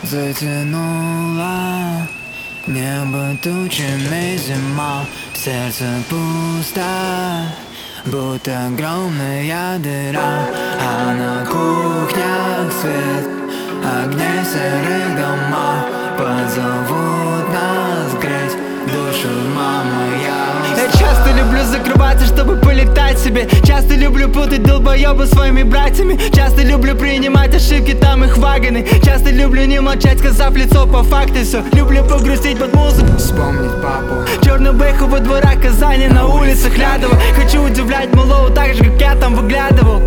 Затянула небо тучами зима, в сердце пусто, будто огромная дыра. А на кухнях свет огней серых домов позовут нас греть душу, мама, я часто люблю закрываться, чтобы полетать себе. Часто люблю путать долбоёбы своими братьями. Часто люблю принимать ошибки, там их вагоны. Часто люблю не молчать, сказав лицо по факту все. Люблю погрузить под музыку, вспомнить папу. Черную бэху во дворах Казани, на улицах Лядова. Хочу удивлять малого так же, как я там выглядывал.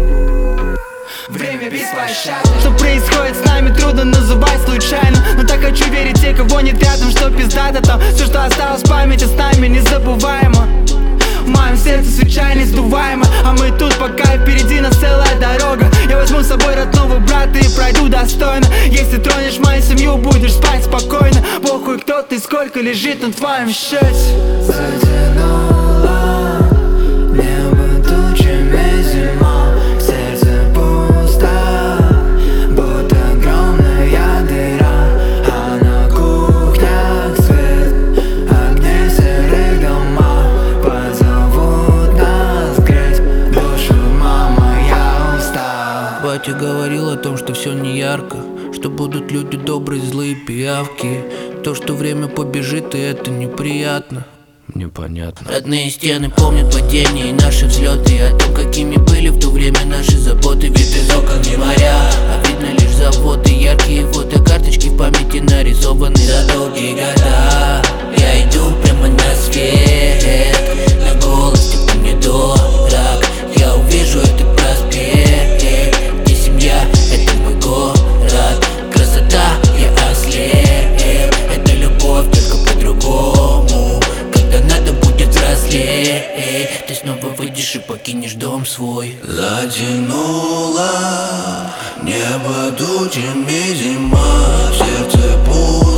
Время беспощадно. Что происходит с нами, трудно называть случайно. Но так хочу верить те, кого нет рядом, что пиздато там. Все, что осталось в памяти, с нами незабываемо. В моем сердце свеча несдуваема, а мы тут, пока впереди нас целая дорога. Я возьму с собой родного брата и пройду достойно. Если тронешь мою семью, будешь спать спокойно. Похуй, кто ты, сколько лежит на твоем счете. Затянула небо тучами зима, в сердце пусто, будто огромная дыра. А на кухнях свет огней серых домов позовут нас греть душу, мама, я устал. Батя говорил о том, что все не ярко, что будут люди добрые, злые пиявки. То, что время побежит, и это неприятно. Мне понятно. Родные стены помнят падения и наши взлеты, о том, какими были в то время наши заботы. Вид из окон не моря, а видно лишь заводы. Яркие фотокарточки в памяти нарисованы за долгие года. Я иду прямо на свет, на голос типа мне дорог. Я увижу этот проспект, где семья, это мой город. Красота, я ослеп, это любовь, только по-другому. Когда надо будет взрослеть, ты снова выйдешь и покинешь дом свой. Затянула небо тучами зима, в сердце пусто.